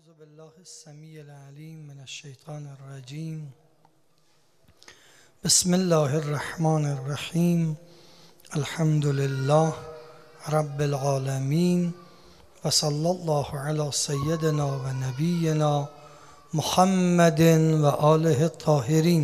أعوذ بالله السميع العليم من الشيطان الرجيم. بسم الله الرحمن الرحيم. الحمد لله رب العالمين وصلى الله على سيدنا ونبينا محمد وآله الطاهرين.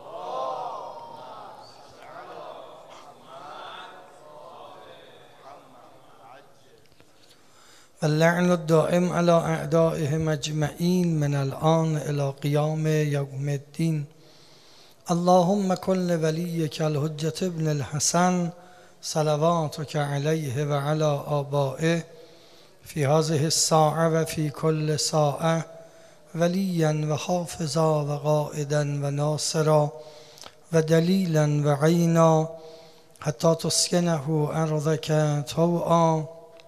واللعن الدائم على أعدائهم أجمعين من الآن إلى قيام يوم الدين. اللهم كن لوليك الحجة ابن الحسن صلواتك عليه وعلى آبائه في هذه الساعة وفي كل ساعة وليا وحافظا وقائدا وناصرا ودليلا وعينا حتى تسكنه أرضك طوعا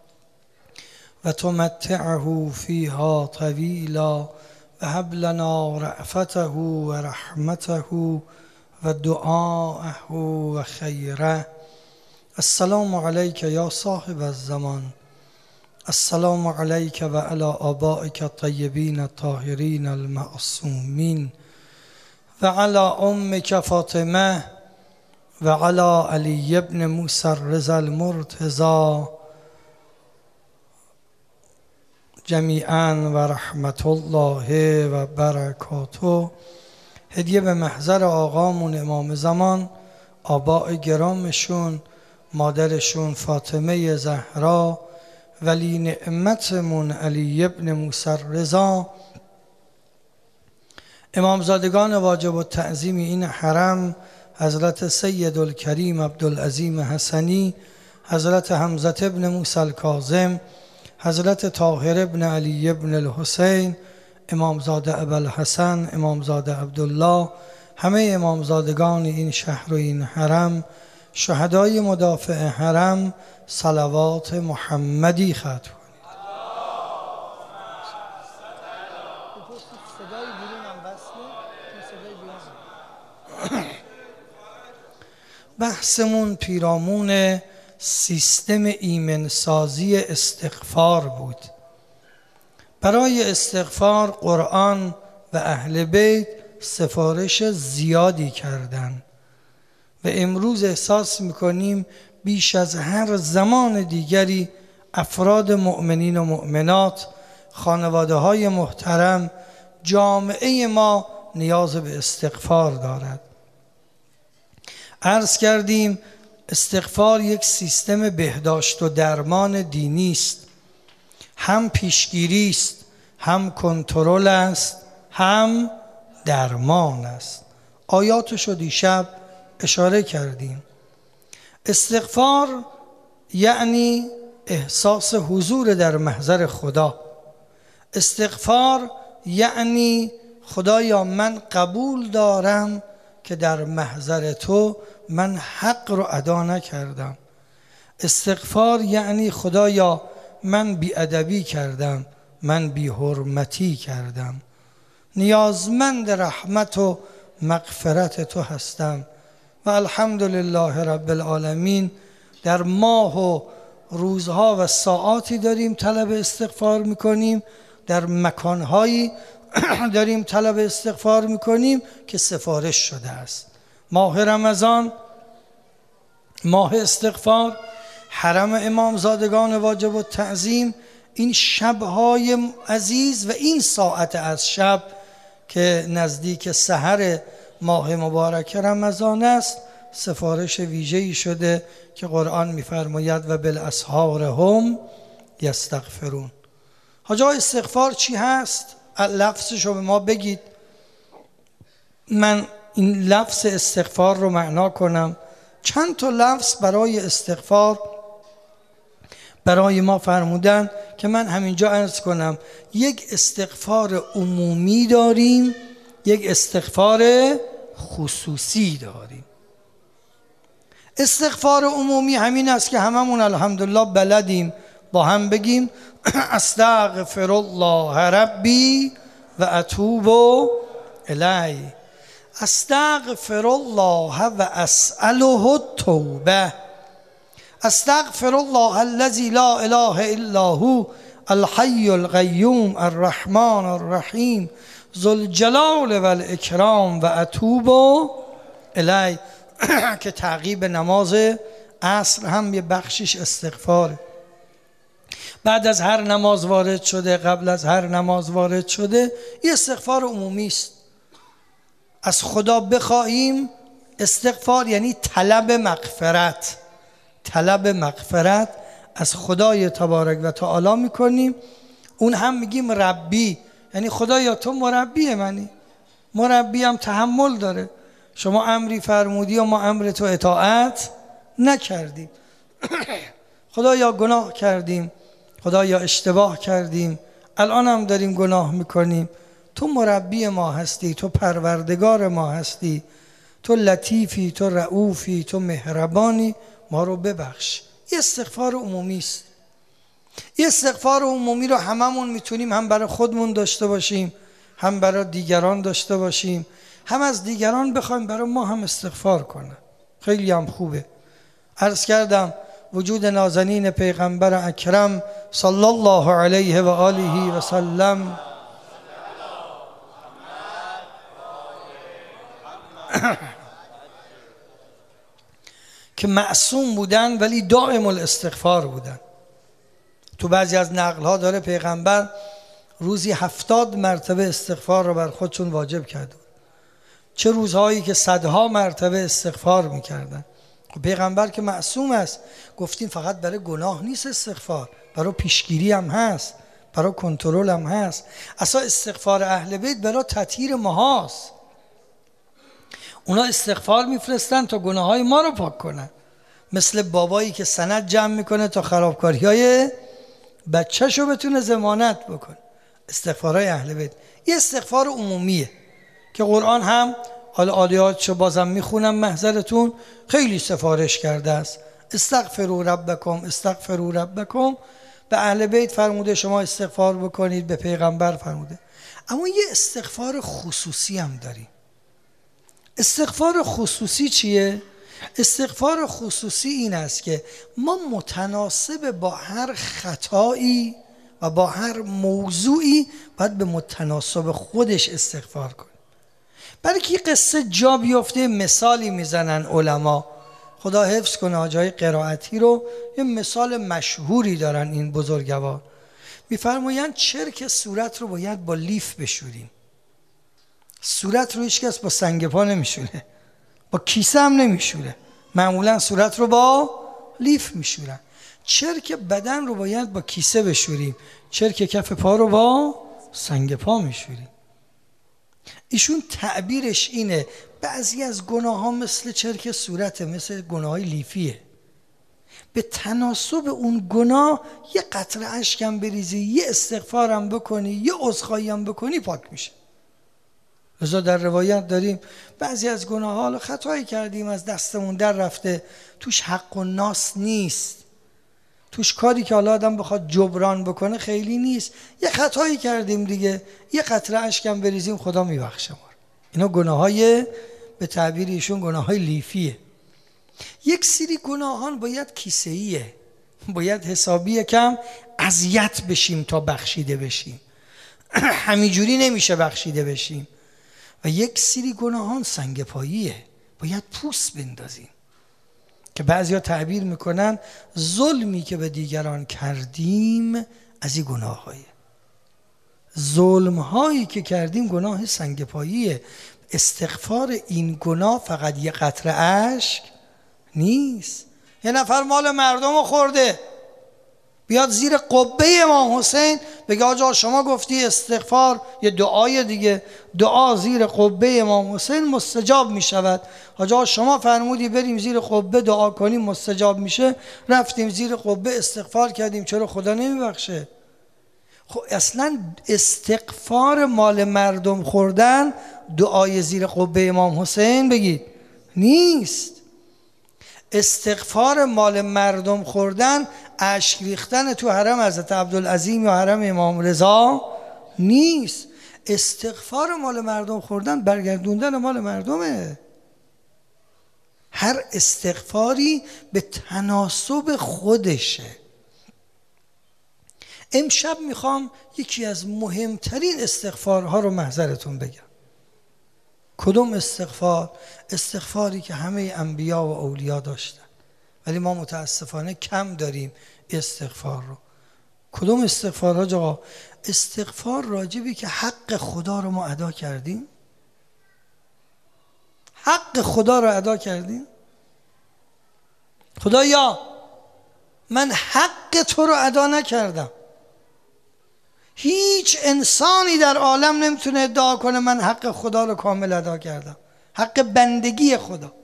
وتمتعه فيها طويلا وهب لنا رأفته ورحمته ودعاءه وخيره. السلام عليك يا صاحب الزمان. السلام عليك وعلى آبائك الطيبين الطاهرين المعصومين وعلى أمك فاطمة وعلى علي بن موسى الرضا المرتضى جمیعاً و رحمت الله و برکاته. هدیه به محضر آقامون امام زمان، آباء گرامشون، مادرشون فاطمه زهرا، ولی نعمتمون علی ابن موسی الرضا، امامزادگان واجب التعظیم این حرم، حضرت سید الکریم عبدالعظیم حسنی، حضرت حمزه ابن موسی الکاظم، حضرت طاهر ابن علی ابن الحسین، امامزاده ابوالحسن، امامزاده عبدالله، همه امامزادگان این شهر و این حرم، شهدای مدافع حرم، صلوات محمدی ختم کنید. بحثمون پیرامون سیستم ایمنسازی استغفار بود. برای استغفار قرآن و اهل بیت سفارش زیادی کردند و امروز احساس میکنیم بیش از هر زمان دیگری افراد مؤمنین و مؤمنات، خانواده های محترم، جامعه ما نیاز به استغفار دارد. عرض کردیم استغفار یک سیستم بهداشت و درمان دینی است. هم پیشگیری است، هم کنترل است، هم درمان است. آیاتش رو دیشب اشاره کردیم. استغفار یعنی احساس حضور در محضر خدا. استغفار یعنی خدایا من قبول دارم که در محضر تو من حق رو ادا نکردم. استغفار یعنی خدایا من بی‌ادبی کردم، من بی‌حرمتی کردم، نیازمند رحمت و مغفرت تو هستم و الحمدلله رب العالمین در ماه و روزها و ساعاتی داریم طلب استغفار میکنیم، در مکانهایی داریم طلب استغفار میکنیم که سفارش شده است. ماه رمضان، ماه استغفار، حرم امامزادگان واجب التعظیم، این شبهای عزیز و این ساعت از شب که نزدیک سحر ماه مبارک رمضان است، سفارش ویژه‌ای شده که قرآن می‌فرماید و بالاسحار هم یستغفرون. حاجا استغفار چی هست؟ لفظش رو به ما بگید. من این لفظ استغفار رو معنا کنم. چند تا لفظ برای استغفار برای ما فرمودن که من همینجا عرض کنم. یک استغفار عمومی داریم، یک استغفار خصوصی داریم. استغفار عمومی همین است که هممون الحمدلله بلدیم با هم بگیم استغفر الله ربی و اتوب الیه. استغفر الله و اسأله التوبه. استغفر الله الذي لا اله الا هو الحی القیوم الرحمن الرحیم ذوالجلال و الاکرام و اتوب الی که تعقیب نماز عصر هم یه بخشش استغفاره. بعد از هر نماز وارد شده، قبل از هر نماز وارد شده، یه استغفار عمومی است. از خدا بخواهیم، استغفار یعنی طلب مغفرت، طلب مغفرت از خدای تبارک و تعالی میکنیم. اون هم میگیم ربی، یعنی خدایا تو مربی منی، مربی هم تحمل داره، شما امری فرمودی و ما امر تو اطاعت نکردیم. خدایا گناه کردیم، خدایا اشتباه کردیم، الان هم داریم گناه میکنیم، تو مربی ما هستی، تو پروردگار ما هستی، تو لطیفی، تو رؤوفی، تو مهربانی، ما رو ببخش. یه استغفار عمومی است. یه استغفار عمومی رو هممون میتونیم هم برای خودمون داشته باشیم، هم برای دیگران داشته باشیم، هم از دیگران بخوایم برای ما هم استغفار کنن. خیلی هم خوبه. عرض کردم وجود نازنین پیغمبر اکرم صلی الله علیه و آله و سلم که معصوم بودن ولی دائم الاستغفار بودن. تو بعضی از نقل‌ها داره پیغمبر روزی 70 مرتبه استغفار رو بر خودشون واجب کرده. چه روزهایی که صدها مرتبه استغفار میکردن. پیغمبر که معصوم است، گفتیم فقط برای گناه نیست استغفار، برای پیشگیری هم هست، برای کنترل هم هست. اصلا استغفار اهل بیت برای تطهیر ماهاست. اونا استغفار میفرستن تا گناههای ما رو پاک کنن، مثل بابایی که سند جمع میکنه تا خرابکاریهای بچه‌شو بتونه ضمانت بکنه. استغفارهای اهل بیت یه استغفار عمومیه که قرآن هم، حالا آیاتشو بازم میخونم محضرتون، خیلی سفارش کرده است. استغفروا ربکم، استغفروا ربکم. به اهل بیت فرموده شما استغفار بکنید، به پیغمبر فرموده. اما یه استغفار خصوصی هم داریم. استغفار خصوصی چیه؟ استغفار خصوصی این است که ما متناسب با هر خطایی و با هر موضوعی باید به متناسب خودش استغفار کنیم. برای که قصه جا بیفته مثالی میزنن علما، خدا حفظ کنه حاجای قرائتی رو، یه مثال مشهوری دارن این بزرگوار. میفرمایند چرک صورت رو باید با لیف بشوریم. صورت رو هیچ کس با سنگ پا نمیشوره، با کیسه هم نمیشوره، معمولا صورت رو با لیف میشورن. چرک بدن رو باید با کیسه بشوریم، چرک کف پا رو با سنگ پا میشوریم. ایشون تعبیرش اینه بعضی از گناه ها مثل چرک صورته، مثل گناه های لیفیه. به تناسب اون گناه یه قطره اشکم بریزی، یه استغفارم بکنی، یه عذرخواهی هم بکنی، پاک میشه. لذا در روایت داریم بعضی از گناه ها خطایی کردیم از دستمون در رفته، توش حق و ناس نیست، توش کاری که حالا آدم بخواد جبران بکنه خیلی نیست، یه خطایی کردیم دیگه، یه قطره اشکم بریزیم خدا میبخشه ما. اینا گناه های به تعبیر ایشون گناه های لیفیه. یک سری گناهان باید کیسه‌ایه، باید حسابی کم اذیت بشیم تا بخشیده بشیم. همینجوری نمیشه بخشیده بشیم. و یک سری گناهان سنگ پاییه، باید پوست بندازیم. که بعضیا تعبیر میکنن ظلمی که به دیگران کردیم از این گناه هایه. ظلم هایی که کردیم گناه سنگ پاییه. استغفار این گناه فقط یه قطره اشک نیست. یه نفر مال مردم رو خورده، بیاد زیر قبه امام حسین بگه آجا شما گفتی استغفار، یه دعای دیگه، دعا زیر قبه امام حسین مستجاب می شود. آجا شما فرمودی بریم زیر قبه دعا کنیم مستجاب میشه، رفتیم زیر قبه استغفار کردیم، چرا خدا نمی بخشه؟ خب اصلا استغفار مال مردم خوردن دعای زیر قبه امام حسین بگید نیست. استغفار مال مردم خوردن اشک ریختن تو حرم حضرت عبدالعظیم یا حرم امام رضا نیست. استغفار مال مردم خوردن برگردوندن مال مردمه. هر استغفاری به تناسب خودشه. امشب میخوام یکی از مهمترین استغفارها رو محضرتون بگم. کدوم استغفار؟ استغفاری که همه انبیا و اولیا داشتن ولی ما متاسفانه کم داریم استغفار رو. کدوم استغفار ها آقا؟ استغفار راجبی که حق خدا رو ما ادا کردیم. حق خدا رو ادا کردیم. خدایا من حق تو رو ادا نکردم. هیچ انسانی در عالم نمیتونه ادعا کنه من حق خدا رو کامل ادا کردم. حق بندگی خدا.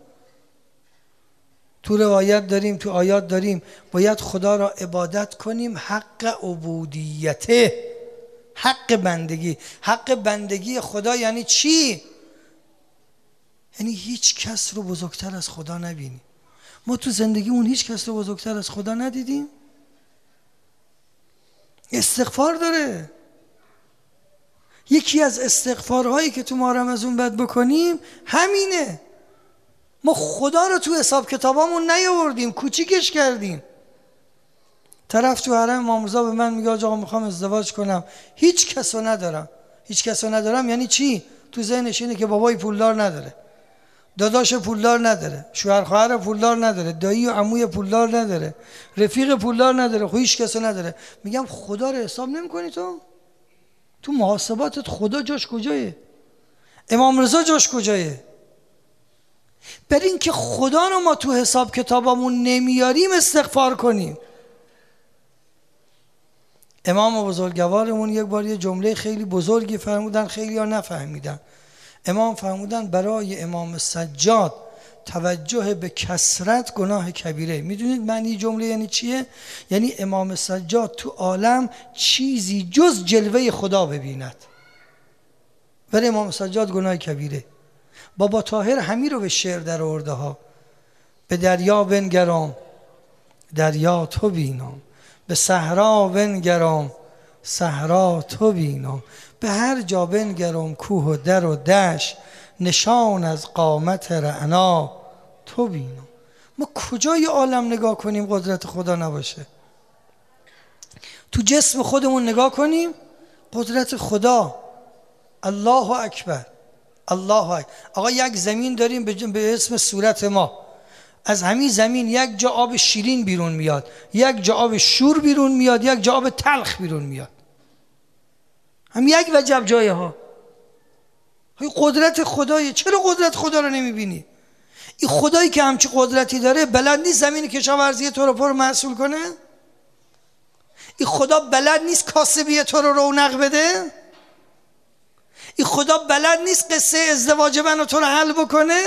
تو روایت داریم، تو آیات داریم باید خدا را عبادت کنیم حق عبودیته، حق بندگی. حق بندگی خدا یعنی چی؟ یعنی هیچ کس رو بزرگتر از خدا نبینیم. ما تو زندگیمون هیچ کس رو بزرگتر از خدا ندیدیم. استغفار داره. یکی از استغفارهایی که تو ماه رمضان باید بکنیم همینه. ما خدا رو تو حساب کتابامون نیاوردیم، کوچیکش کردیم. طرف تو حرم امام رضا به من میگه آقا میخوام ازدواج کنم، هیچ کسو ندارم. هیچ کسو ندارم یعنی چی؟ تو ذهنش اینه که بابای پولدار نداره، داداش پولدار نداره، شوهر خواهر پولدار نداره، دایی و عموی پولدار نداره، رفیق پولدار نداره، خب هیچ کسو نداره. میگم خدا رو حساب نمی‌کنی تو محاسباتت خدا جاش کجایه؟ امام رضا جاش کجایه؟ بر این که خدا رو ما تو حساب کتابمون نمیاریم استغفار کنیم. امام بزرگوارمون یک بار یه جمله خیلی بزرگی فرمودن، خیلی ها نفهمیدن. امام فرمودن برای امام سجاد توجه به کثرت گناه کبیره. میدونید معنی جمله یعنی چیه؟ یعنی امام سجاد تو عالم چیزی جز جلوه خدا ببیند. برای امام سجاد گناه کبیره. بابا طاهر همین رو به شعر در آورده ها. به دریا بنگرام دریا تو بینم، به صحرا بنگرام صحرا تو بینم، به هر جا بنگرم کوه و در و دشت، نشان از قامت رعنا تو بینم. ما کجای عالم نگاه کنیم قدرت خدا نباشه؟ تو جسم خودمون نگاه کنیم قدرت خدا. الله اکبر، الله اکبر. آقا یک زمین داریم به اسم صورت ما. از همین زمین یک جا آب شیرین بیرون میاد، یک جا آب شور بیرون میاد، یک جا آب تلخ بیرون میاد. هم یک وجب جایه ها. قدرت خدایه. چرا قدرت خدا رو نمیبینی؟ این خدایی که همچی قدرتی داره بلد نیست زمین کشاورزی تو رو پر محصول کنه؟ این خدا بلد نیست کاسبی تو رو رونق بده؟ این خدا بلد نیست قصه ازدواج من و تو رو حل بکنه؟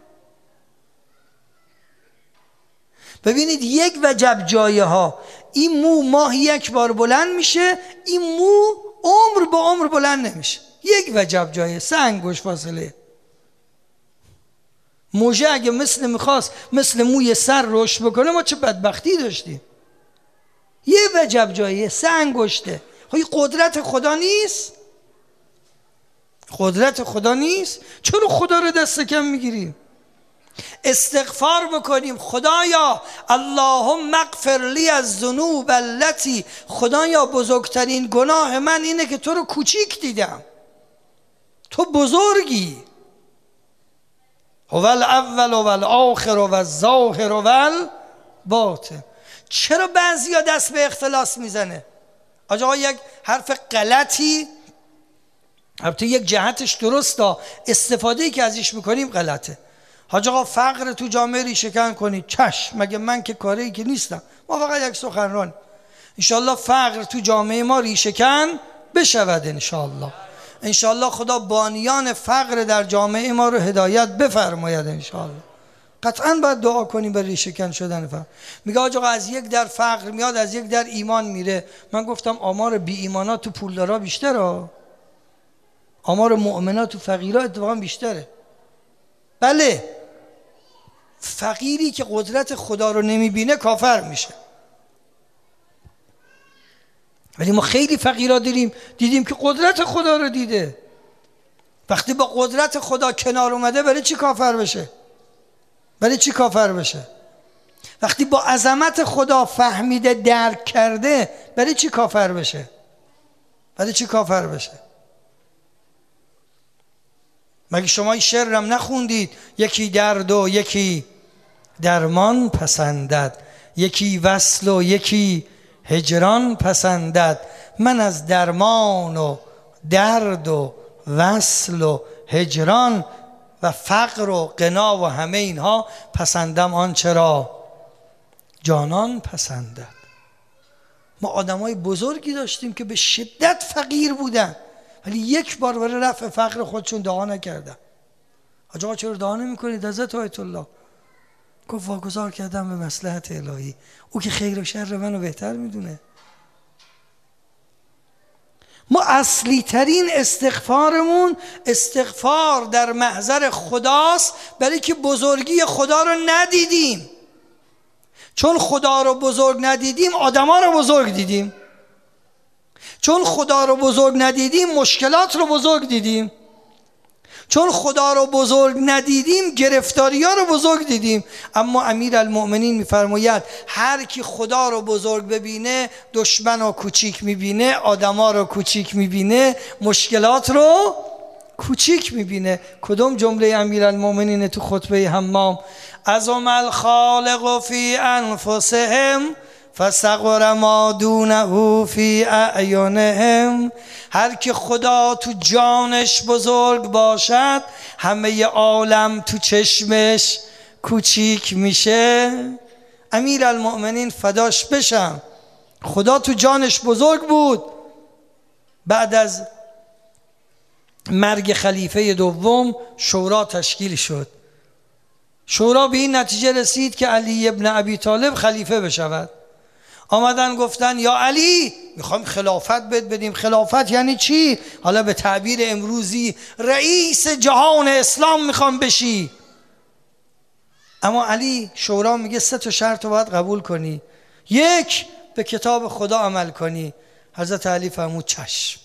ببینید یک وجب جایه ها. این مو ماهی یک بار بلند میشه، این مو عمر به عمر بلند نمیشه. یک وجب جایه، 3 انگشت فاصله. موشه اگه میخواست مثل موی سر رشد بکنه ما چه بدبختی داشتیم. یه وجب جایه، 3 انگشته. این قدرت خدا نیست؟ قدرت خدا نیست؟ چرا خدا رو دست کم میگیریم؟ استغفار بکنیم. خدایا اللهم اغفر لی الذنوب التي، خدایا بزرگترین گناه من اینه که تو رو کوچیک دیدم. تو بزرگی. هو الاول و الاخر و الظاهر و الباطن. چرا بعضیا دست به اختلاس میزنه؟ آقا یک حرف غلطی، البته یک جهتش درسته، استفاده‌ای که ازش میکنیم غلطه. حاج آقا فقر تو جامعه ریشه‌کن کنید. چشم، مگه من که کاری که نیستم، ما فقط یک سخنران. انشالله فقر تو جامعه ما ریشه‌کن بشود. انشالله خدا بانیان فقر در جامعه ما رو هدایت بفرماید. انشالله قطعا باید دعا کنیم برای ریشه‌کن شدن فقر. میگه آقا از یک در فقر میاد، از یک در ایمان میره. من گفتم آمار بی ایمانات تو پولدارا بیشتره، آمار مؤمنات تو فقیرا اتفاقا بیشتره. بله، فقیری که قدرت خدا رو نمیبینه کافر میشه. ولی ما خیلی فقیرا دیدیم که قدرت خدا رو دیده. وقتی با قدرت خدا کنار اومده برای چی کافر بشه؟ برای چی کافر بشه؟ وقتی با عظمت خدا فهمیده درک کرده برای چی کافر بشه؟ برای چی کافر بشه؟ مگه شما این شعر هم نخوندید؟ یکی درد و یکی درمان پسندد، یکی وصل و یکی هجران پسندد. من از درمان و درد و وصل و هجران و فقر و غنا و همه اینها پسندم آنچه را جانان پسندد. ما آدمای بزرگی داشتیم که به شدت فقیر بودن ولی یک بار برای رفع فقر خودشون دعا نکردن. حاج آقا چرا دعا نمی‌کنید حضرت آیت الله؟ گفت واگذار کردم به مصلحت الهی، او که خیر و شر منو بهتر میدونه. ما اصلی ترین استغفارمون استغفار در محضر خداست، برای که بزرگی خدا رو ندیدیم. چون خدا رو بزرگ ندیدیم آدما رو بزرگ دیدیم. چون خدا رو بزرگ ندیدیم مشکلات رو بزرگ دیدیم. چون خدا رو بزرگ ندیدیم گرفتاری ها رو بزرگ دیدیم. اما امیرالمؤمنین میفرماید هر کی خدا رو بزرگ ببینه دشمن رو کوچیک میبینه، آدما رو کوچیک میبینه، مشکلات رو کوچیک میبینه. کدوم جمله امیرالمؤمنین تو خطبه حمام؟ عظم الخالق فی انفسهم فصغر ما دونه فی اعینهم. هر که خدا تو جانش بزرگ باشد همه عالم تو چشمش کوچیک میشه. امیرالمؤمنین فداش بشم، خدا تو جانش بزرگ بود. بعد از مرگ خلیفه دوم شورا تشکیل شد. شورا به این نتیجه رسید که علی ابن ابی طالب خلیفه بشود. آمدن گفتن یا علی میخوایم خلافت بدیم. خلافت یعنی چی؟ حالا به تعبیر امروزی رئیس جهان اسلام میخوام بشی. اما علی شورا میگه 3 شرط رو باید قبول کنی. 1 به کتاب خدا عمل کنی. حضرت علی فرمود چشم.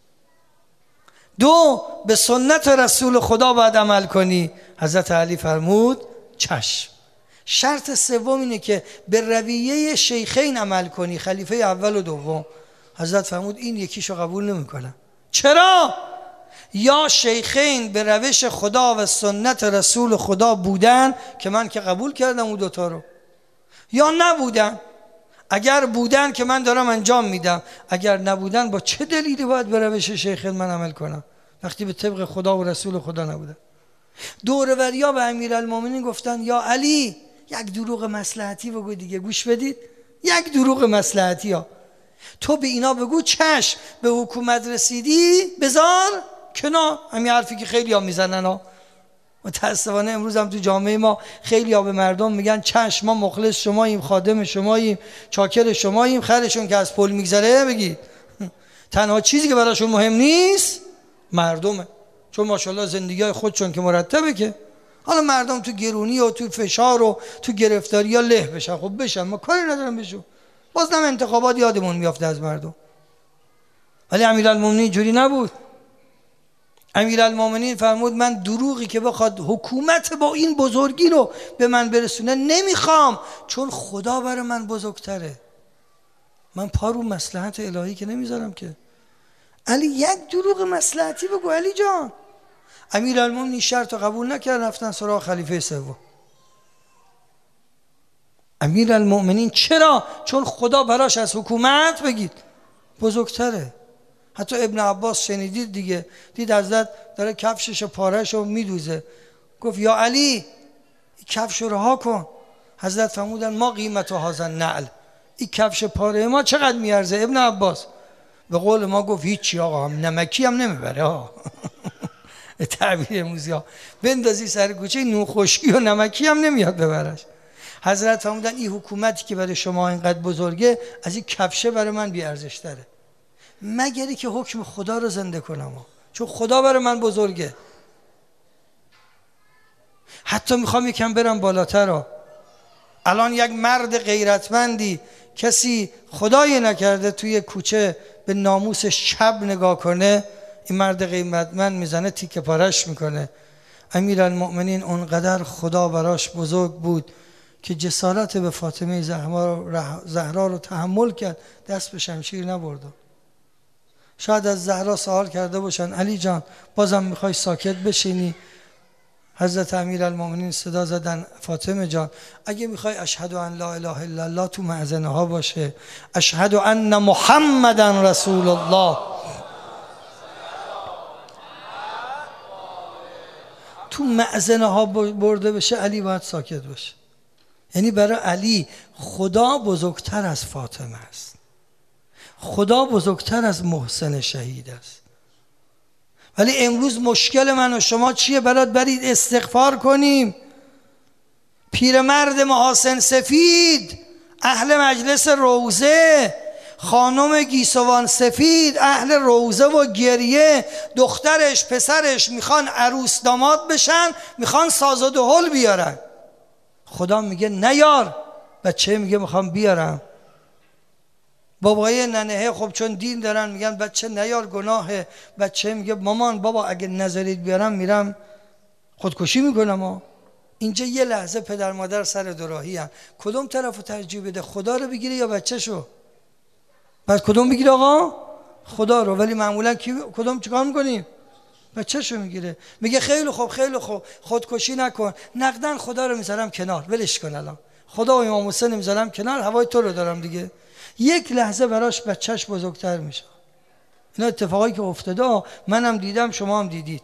2 به سنت رسول خدا باید عمل کنی. حضرت علی فرمود چشم. شرط 3 اینه که به رویه شیخین عمل کنی، خلیفه اول و دوم. حضرت فرمود این یکیشو قبول نمیکنم. چرا؟ یا شیخین به روش خدا و سنت رسول خدا بودن که من که قبول کردم اون 2 رو، یا نبودن. اگر بودن که من دارم انجام میدم، اگر نبودن با چه دلیلی باید به روش شیخین من عمل کنم وقتی به طبق خدا و رسول خدا نبودن؟ دوروریا به امیرالمومنین گفتن یا علی یک دروغ مصلحتی بگو دیگه، گوش بدید، یک دروغ مصلحتی ها. تو به اینا بگو چشم، به حکومت رسیدی بذار کنار. همین حرفی که خیلی ها میزنن ها. متاسفانه امروز هم تو جامعه ما خیلی ها به مردم میگن چشم، ما مخلص شماییم، خادم شماییم، چاکر شماییم. خرشون که از پل میگذره بگید تنها چیزی که براشون مهم نیست مردمه. چون ماشاءالله زندگی خودشون که مرتبه که حالا مردم تو گرونی و تو فشار و تو گرفتاری ها له بشن، خب بشن، ما کاری ندارم بشو. بازم انتخابات یادمون میافته از مردم. ولی امیرالمومنین جوری نبود. امیرالمومنین فرمود من دروغی که بخواد حکومت با این بزرگی رو به من برسونه نمیخوام، چون خدا برای من بزرگتره. من پا رو مصلحت الهی که نمیذارم که. علی یک دروغ مصلحتی بگو علی جان. امیرالمومنین شرط رو قبول نکرد، رفتن سراغ خلیفه سوم. امیرالمومنین چرا؟ چون خدا براش از حکومت بگید بزرگتره. حتی ابن عباس شنیدید دیگه، دید حضرت داره کفشش و پارهش رو میدوزه، گفت یا علی کفش رو رها کن. حضرت فرمودن ما قیمت و هازن نعل، این کفش پاره ما چقدر میارزه؟ ابن عباس به قول ما گفت هیچی آقا، هم نمکی هم نمیبره ها. تعبیر امروزی ها بندازی سر کوچه نون خشکی و نمکی هم نمیاد ببرش. حضرت فرمودن این حکومتی که برای شما اینقدر بزرگه از این کفشه برای من بی ارزش تره، مگری که حکم خدا رو زنده کنم چون خدا برای من بزرگه. حتی میخوام یکم برم بالاتر ها. الان یک مرد غیرتمندی کسی خدایی نکرده توی کوچه به ناموسش چپ نگاه کنه، این مرد غیرتمند میزنه تیکه پارش میکنه. امیرالمؤمنین اونقدر خدا براش بزرگ بود که جسارت به فاطمه زهرا رو تحمل کرد، دست به شمشیر نبرد. شاید از زهرا سوال کرده باشن علی جان بازم میخوای ساکت بشینی؟ حضرت امیرالمومنین صدا زدن فاطمه جان اگه میخوای اشهد ان لا اله الا الله تو مأذنه ها باشه، اشهد ان محمدن رسول الله تو مأذنه ها برده بشه، علی باید ساکت باشه. یعنی برای علی خدا بزرگتر از فاطمه است، خدا بزرگتر از محسن شهید است. ولی امروز مشکل من و شما چیه؟ برید استغفار کنیم. پیرمرد محاسن سفید اهل مجلس روزه، خانم گیسوان سفید اهل روزه و گریه، دخترش پسرش میخوان عروس داماد بشن، میخوان ساز و دهل بیارن. خدا میگه نیار، بچه میگه میخوام بیارم. بابای ننه خب چون دین دارن میگن بچه نیار گناهه، بچه میگه مامان بابا اگه نذارید بیارم میرم خودکشی میکنم. اینجا یه لحظه پدر مادر سر دوراهی هم، کدوم طرفو ترجیح بده؟ خدا رو بگیره یا بچه شو؟ بعد کدوم بگیره آقا؟ خدا رو. ولی معمولا کدوم چیکار میکنیم؟ بچه شو میگیره. میگه خیلی خوب خودکشی نکن، نقدن خدا رو میذارم کنار، ولش کن، الان خدا و امام حسین میذارم کنار، هوای تو رو دارم دیگه. یک لحظه براش بچهش بزرگتر میشه. اینا اتفاقایی که افتاده، منم دیدم شما هم دیدید.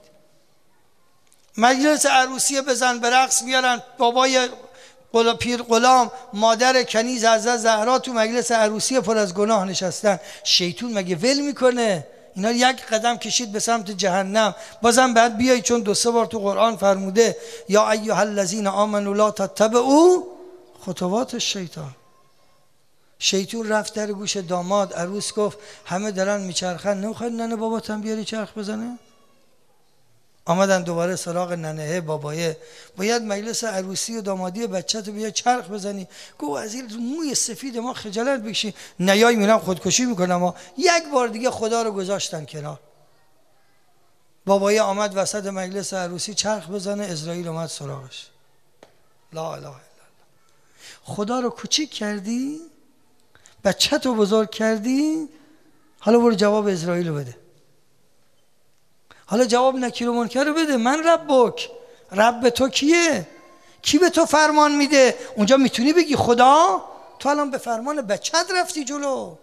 مجلس عروسی بزن به رقص میارن، بابای پیر غلام مادر کنیز حضرت زهرا تو مجلس عروسی پر از گناه نشستن. شیطون مگه ول میکنه؟ اینا یک قدم کشید به سمت جهنم. بازم بعد بیای، چون 2-3 بار تو قرآن فرموده یا ایها الذین آمنوا لا تتبعوا خطوات الشیطان. شیطون رفت در گوش داماد عروس گفت همه دارن میچرخن، نمیخواد ننه باباتم بیاری چرخ بزنه؟ آمدن دوباره سراغ ننه بابایه، باید مجلس عروسی و دامادی بچه تو بیای چرخ بزنی. گو از این موی سفید ما خجالت بکشی، نیای میرم خودکشی میکنم. یک بار دیگه خدا رو گذاشتن کنار. بابایه آمد وسط مجلس عروسی چرخ بزنه، اسرائیل اومد سراغش. لا اله الا الله. خدا رو کوچیک کردی، بچه تو بزرگ کردی، حالا برو جواب اسرائیل رو بده. حالا جواب نکیر و منکر رو بده. من ربک، رب تو کیه؟ کی به تو فرمان میده؟ اونجا میتونی بگی خدا؟ تو الان به فرمان بچت رفتی جلو.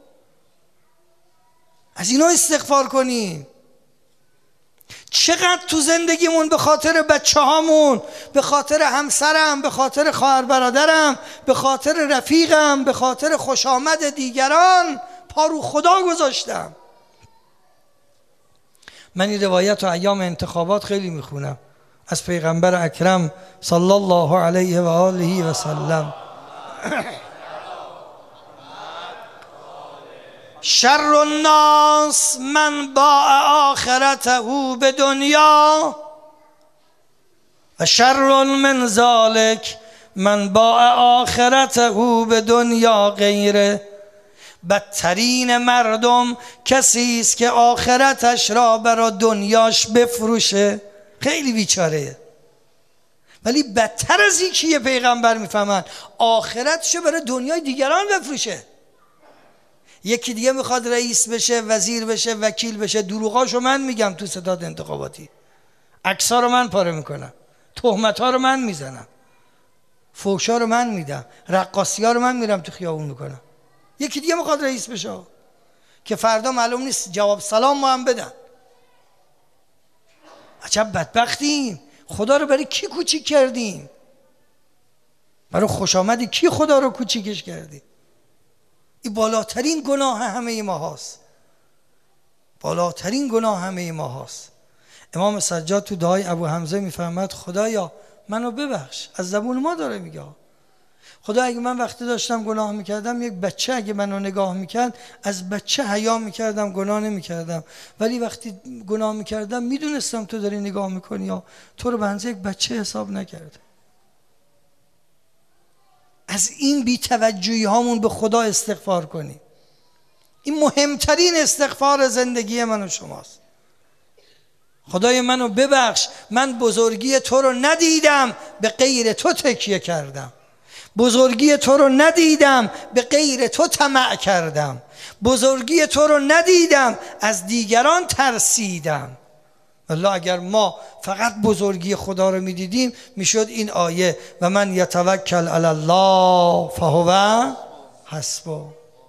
از اینا استغفار کنی. چقدر تو زندگیمون به خاطر بچه هامون، به خاطر همسرم، به خاطر خواهر برادرم، به خاطر رفیقم، به خاطر خوش آمد دیگران پا رو خدا گذاشتم. من این روایت و ایام انتخابات خیلی میخونم از پیغمبر اکرم صلی الله علیه و آله و سلم. شر الناس من باع آخرته به دنیا و شر من ذلک من باع آخرته به دنیا غیره. بدترین مردم کسی است که آخرتش را برای دنیاش بفروشه. خیلی بیچاره. ولی بدتر از این کیه؟ پیغمبر میفهمن آخرتشو برای دنیای دیگران بفروشه. یکی دیگه میخواد رئیس بشه، وزیر بشه، وکیل بشه. دروغاشو من میگم تو ستاد انتخاباتی، عکس‌ها رو من پاره میکنم، تهمت‌ها رو من میزنم، فحشا رو من میدم، رقاصی‌ها رو من میرم تو خیابون میکنم. یکی دیگه میخواد رئیس بشه که فردا معلوم نیست جواب سلام ما هم بدن. عجب بدبختیم. خدا رو برای کی کوچیک کردیم؟ برای خوش آمدی کی خدا رو کوچیکش کردیم؟ این بالاترین گناه همه ما هاست. بالاترین گناه همه ما هاست. امام سجاد تو دعای ابو حمزه میفرماد خدایا منو ببخش. از زبون ما داره میگه خدا اگه من وقتی داشتم گناه میکردم، یک بچه اگه منو نگاه میکرد، از بچه حیا میکردم، گناه نمیکردم. ولی وقتی گناه میکردم میدونستم تو داری نگاه میکنی، یا تو رو به اندازه یک بچه حساب نکرده. از این بی‌توجهی هامون به خدا استغفار کنی. این مهمترین استغفار زندگی من و شماست. خدای منو ببخش، من بزرگی تو رو ندیدم، به غیر تو تکیه کردم. بزرگی تو رو ندیدم به غیر تو طمع کردم، بزرگی تو رو ندیدم از دیگران ترسیدم. والله اگر ما فقط بزرگی خدا رو میدیدیم میشد این آیه و من یتوکل علی الله فهو حسبه.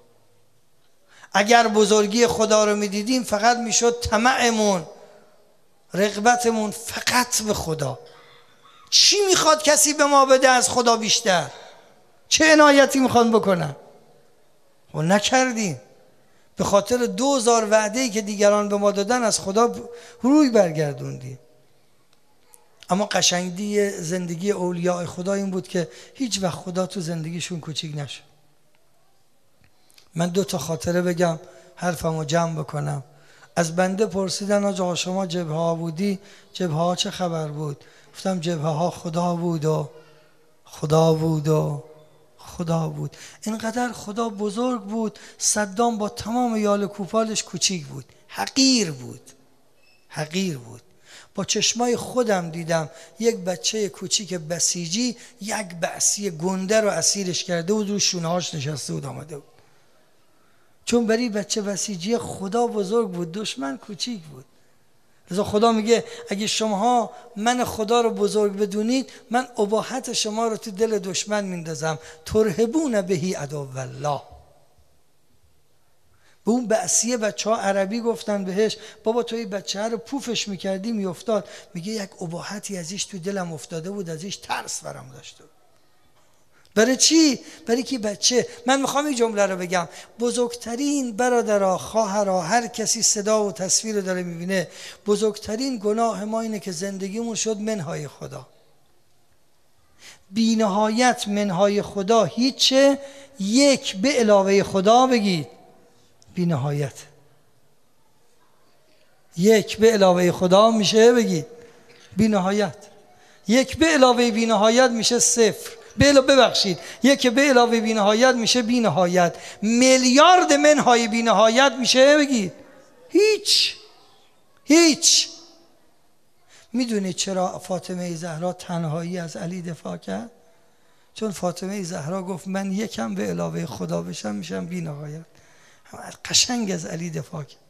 اگر بزرگی خدا رو میدیدیم فقط میشد طمعمون، رغبتمون فقط به خدا. چی میخواد کسی به ما بده از خدا بیشتر؟ چه عنایتی میخوان بکنن؟ و نکردیم. به خاطر 2000 وعده‌ای که دیگران به ما دادن از خدا روی برگردوندیم. اما قشنگی زندگی اولیاء خدا این بود که هیچ وقت خدا تو زندگیشون کوچیک نشد. من 2 تا خاطره بگم حرفمو جمع بکنم. از بنده پرسیدن آقا شما جبهه ها بودی، جبهه ها چه خبر بود؟ گفتم جبهه ها خدا بود و خدا بود و خدا بود. اینقدر خدا بزرگ بود، صدام با تمام یال کوپالش کوچیک بود، حقیر بود، حقیر بود. با چشمای خودم دیدم یک بچه کوچیک بسیجی یک بعثی گنده رو اسیرش کرده بود، رو شونه‌هاش نشسته بود آمده بود. چون برای بچه بسیجی خدا بزرگ بود، دشمن کوچیک بود. لذا خدا میگه اگه شماها من خدا رو بزرگ بدونید، من اباحت شما رو تو دل دشمن میندازم. ترهبون بهی عدو الله. به اون بعثیه بچه ها عربی گفتن بهش بابا تو این بچه ها رو پوفش میکردی میافتاد. میگه یک اباحتی ازش تو دلم افتاده بود، ازش ترس برام داشته بود. برای چی؟ برای که بچه، من میخوام این جمله رو بگم، بزرگترین برادرها، خواهرها، هر کسی صدا و تصویر رو داره میبینه، بزرگترین گناه ما اینه که زندگیمون شد منهای خدا. بی نهایت منهای خدا هیچه، یک به علاوه خدا بگید بی نهایت. یک به علاوه خدا میشه بگید بی نهایت. یک به علاوه بی نهایت میشه صفر. ببخشید، یک به علاوه بی نهایت میشه بی نهایت. میلیارد منهای بی نهایت میشه بگید هیچ. هیچ. میدونید چرا فاطمه زهرا تنهایی از علی دفاع کرد؟ چون فاطمه زهرا گفت من یکم به علاوه خدا بشم میشم بی نهایت. قشنگ از علی دفاع کرد.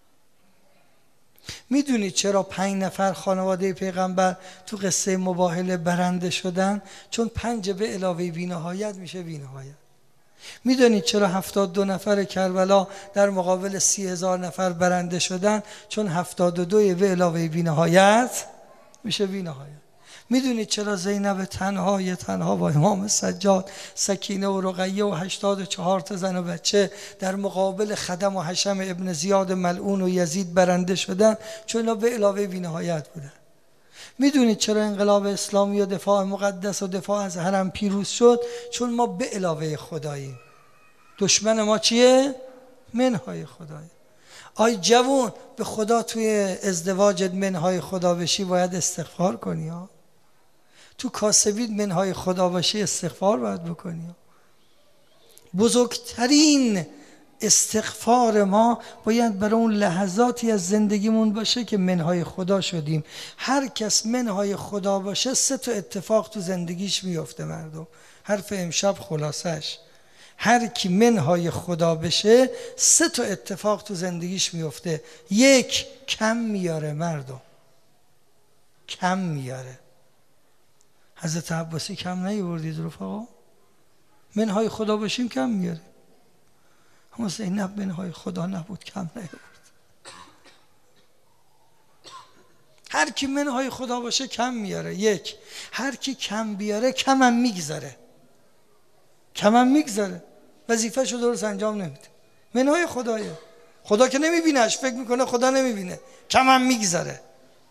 میدونید چرا 5 نفر خانواده پیغمبر تو قصه مباهله برنده شدن؟ چون 5 به علاوه بی نهایت میشه بی نهایت. میدونید چرا 72 نفر کربلا در مقابل 30,000 نفر برنده شدن؟ چون 72 به علاوه بی نهایت میشه بی نهایت. میدونید چرا زینب تنها با امام سجاد، سکینه و رقیه و 84 تا زن و بچه در مقابل خدم و حشم ابن زیاد ملعون و یزید برنده شدن؟ چون اینا به علاوه بی نهایت بودن. میدونید چرا انقلاب اسلامی و دفاع مقدس و دفاع از حرم پیروز شد؟ چون ما به علاوه خداییم. دشمن ما چیه؟ منهای خداییم. آی جوون، به خدا توی ازدواجت منهای خدا بشی باید استغفار کنی ها. تو کاسبید منهای خدا باشی استغفار باید بکنی ها. بزرگترین استغفار ما باید برای اون لحظاتی از زندگیمون باشه که منهای خدا شدیم. هر کس منهای خدا باشه 3 تا اتفاق تو زندگیش میفته. مردم، حرف امشب خلاصش، هر کی منهای خدا بشه 3 تا اتفاق تو زندگیش میفته. 1، کم میاره. مردم کم میاره. حضرت عباسی کم نیاوردید رفقا؟ منهای خدا باشیم کم میاره. اما زینب منهای خدا نبود، کم نیاورد. هر کی منهای خدا باشه کم میاره. 1، هر کی کم بیاره کمم میگذره. کمم میگذره، وظیفه‌شو درست انجام نمیده. منهای خدایه. خدا که نمیبینهش، فکر میکنه خدا نمیبینه، کمم میگذره.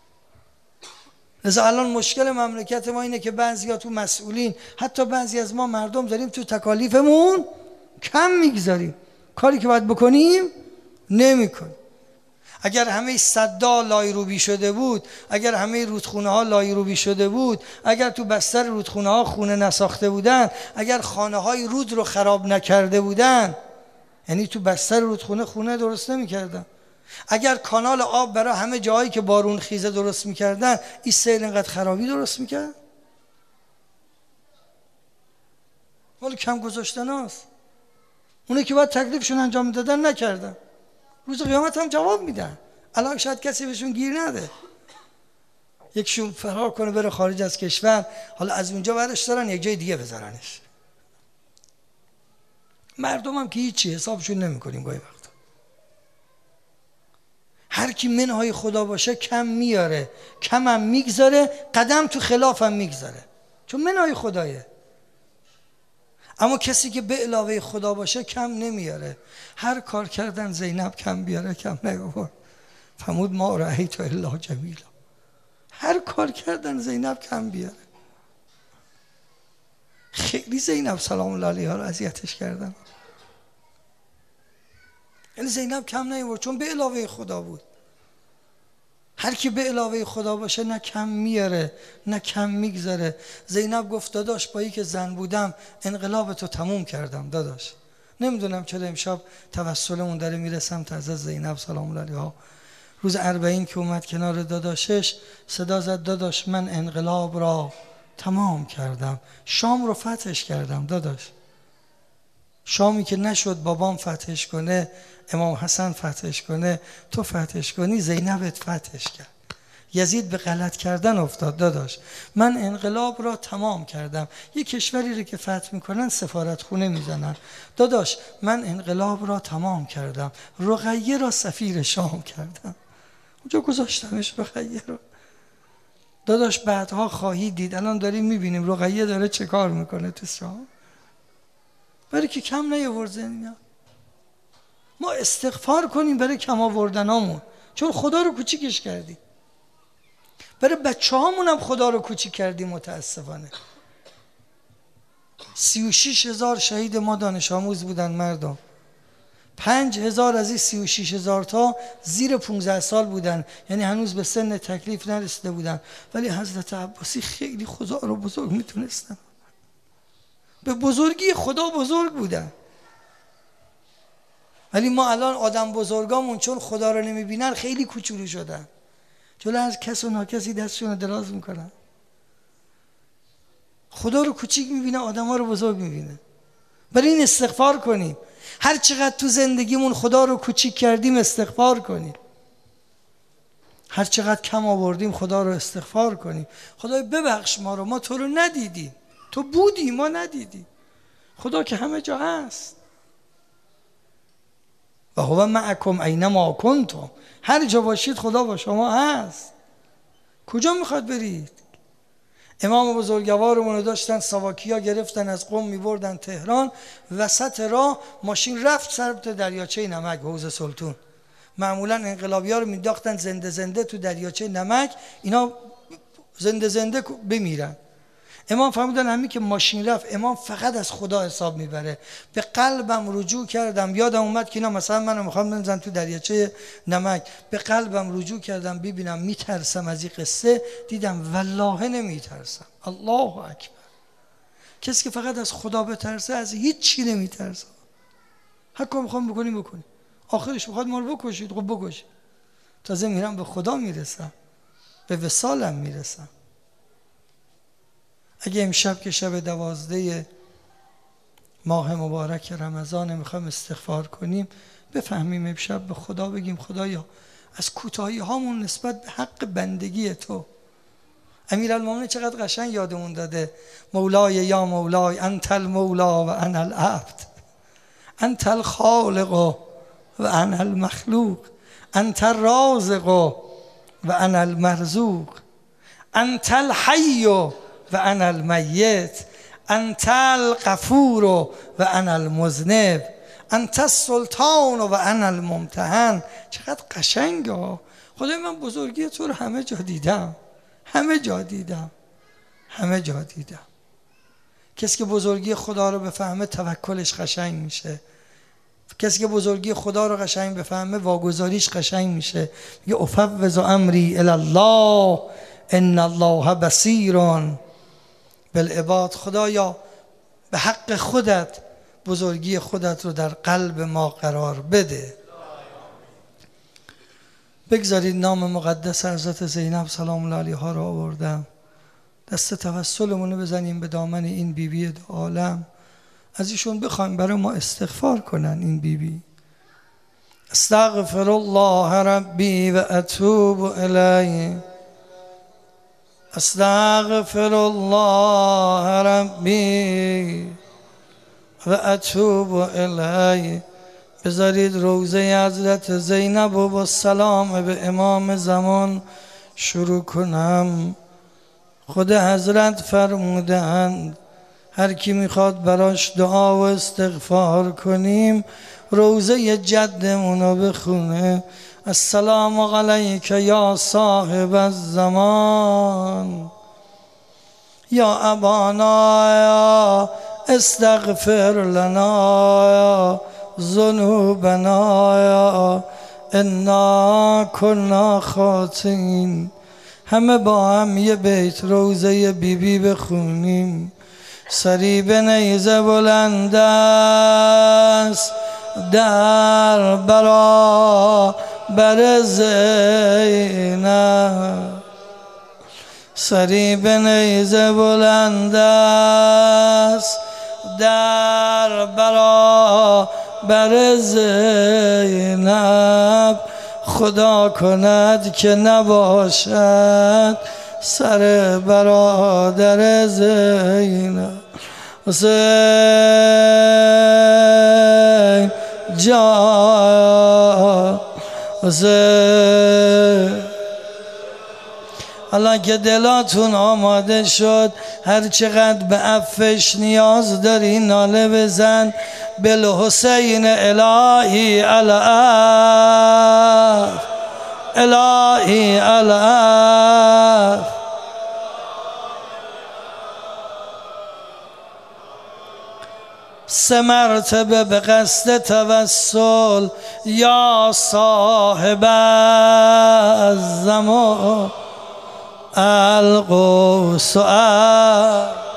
لذا الان مشکل مملکت ما اینه که بعضیا تو مسئولین، حتی بعضی از ما مردم داریم تو تکالیفمون کم میگذاریم. کاری که باید بکنیم نمیکنیم. اگر همه سدا لایروبی شده بود، اگر همه رودخونه ها لایروبی شده بود، اگر تو بستر رودخونه ها خونه نساخته بودن، اگر خانه های رود رو خراب نکرده بودن، یعنی تو بستر رودخونه خونه درست نمیکردن، اگر کانال آب برای همه جایی که بارون خیزه درست میکردن، این سیل اینقدر خرابی درست میکرد؟ مال کم گذاشتن هاست. اونه که باید تکلیفشون انجام میدادن نکردن، روز قیامت هم جواب میدن. الان شاید کسی بهشون گیر نده، یکشون فرار کنه بره خارج از کشور، حالا از اونجا برش دارن یک جای دیگه بذارنش. مردم هم که هیچی حسابشون نمی کنیم گاهی وقتا. هر کی منهای خدا باشه کم میاره، کم هم میگذاره، قدم تو خلاف هم میگذاره، چون منهای خدایه. اما کسی که به علاوه خدا باشه کم نمیاره. هر کار کردن زینب کم بیاره کم نیاورد. فرمود ما رأیت الا جمیلا. هر کار کردن زینب کم بیاره. خیلی زینب سلام الله علیها رو اذیتش کردن. یعنی زینب کم نیاورد چون به علاوه خدا بود. هر کی به علاوه خدا باشه نه کم میاره نه کم میگذاره. زینب گفت داداش با که زن بودم انقلاب تو تموم کردم داداش. نمیدونم چرا امشب توسلمون داره میرسم تا از زینب سلام الله علیها. روز 40 که اومد کنار داداشش صدا زد داداش من انقلاب را تمام کردم، شام رو فتحش کردم داداش. شامی که نشد بابام فتحش کنه، امام حسن فتحش کنه، تو فتحش کنی، زینبت فتحش کرد. یزید به غلط کردن افتاد داداش. من انقلاب را تمام کردم. یه کشوری رو که فتح میکنن سفارت خونه میزنن. داداش من انقلاب را تمام کردم، رقیه را سفیر شام کردم. اونجا گذاشتمش رقیه رو. داداش بعدها خواهی دید، الان داریم میبینیم رقیه داره چه کار میکنه تو شام. برای که کم نیاورد زینب. ما استغفار کنیم برای کم آوردنامون، چون خدا رو کوچیکش کردیم. برای بچه هامون هم خدا رو کوچیک کردیم متاسفانه. 36,000 شهید ما دانش آموز بودن مردم. 5,000 از این 36,000 تا زیر 15 سال بودن، یعنی هنوز به سن تکلیف نرسیده بودن. ولی حضرت عباسی خیلی خدا رو بزرگ میتونستن. به بزرگی خدا بزرگ بودن. ولی ما الان آدم بزرگامون چون خدا رو نمیبینن خیلی کوچولو شدن، جلو از کس و ناکسی دستشون رو دراز میکنن. خدا رو کوچیک میبینه، آدم ها رو بزرگ میبینه. برای این استغفار کنیم. هر چقدر تو زندگیمون خدا رو کوچیک کردیم استغفار کنیم. هر چقدر کم آوردیم خدا رو استغفار کنیم. خدای ببخش ما رو، ما تو رو ندیدیم، تو بودی ما ندیدیم. خدا که همه جا هست. و هو معکم اینما کنتم. هر جا باشید خدا با شما هست. کجا میخواد برید؟ امام بزرگوارمون رو داشتن ساواکیا گرفتن از قم میبردن تهران، وسط راه ماشین رفت سر تو دریاچه نمک حوض سلطون. معمولا انقلابی‌ها رو مینداختن زنده زنده تو دریاچه نمک، اینا زنده زنده بمیرن. امام فرمودن همین که ماشین رفت، امام فقط از خدا حساب میبره. به قلبم رجوع کردم، یادم اومد که اینا مثلا منو میخوام بنزن تو دریاچه نمک. به قلبم رجوع کردم ببینم میترسم از این قصه، دیدم والله نمیترسم. الله اکبر. کسی که فقط از خدا بترسه از هیچ چی نمیترسه. هر کار میخوام بکنیم. آخرش میخواد ما رو بکشید، خب بکشید. تازه میرم به خدا میرسم، به وصالم میرسم. اگه امشب که شب 12 ماه مبارک رمضان میخوایم استغفار کنیم، بفهمیم امشب به خدا بگیم خدایا از کوتاهی هامون نسبت به حق بندگی تو. امیرالمومنین چقدر قشنگ یادمون داده، مولای یا مولای انت المولا و انا العبد، انت الخالق و انا المخلوق، انت الرازق و انا المرزوق، انت الحی و انا المیت، انت الغفور و انا المذنب، انت السلطان و انا الممتحن. چقدر قشنگه. خدای من بزرگی تو رو همه جا دیدم. کسی که بزرگی خدا رو بفهمه توکلش قشنگ میشه. کسی که بزرگی خدا رو قشنگ بفهمه واگذاریش قشنگ میشه. میگه افوض امری الی الله ان الله بصیر بالعباد. خدایا به حق خودت بزرگی خودت رو در قلب ما قرار بده. بگذارید نام مقدس حضرت زینب سلام الله علیها رو آوردم، دست توسلمون رو بزنیم به دامن این بیبی دو عالم. از ایشون بخوایم برای ما استغفار کنن. این بیبی استغفر الله ربی و اتوب الیه، استغفر الله ربی و اتوب الیه. بذارید روزه حضرت زینب و با سلام به امام زمان شروع کنم. خود حضرت فرمودند هر کی میخواد براش دعا و استغفار کنیم روزه جدمونو بخونه. السلام علیک یا صاحب الزمان یا ابانا یا استغفر لنا ذنوبنا یا انا کنا خاطئین. همه با هم یه بیت روزه بیبی بخونیم. سری به نیزه بلند است در برابر زینب، سری به نیزه بلند است در برابر زینب. خدا کند که نباشد سر برادر زینب. حسین جان حسین. الان که دلاتون آماده شد هر چقدر به عفش نیاز داری ناله بزن. بالحسین الهی الاف الهی الاف. سه مرتبه به قصد توسل یا صاحب الزمان القوس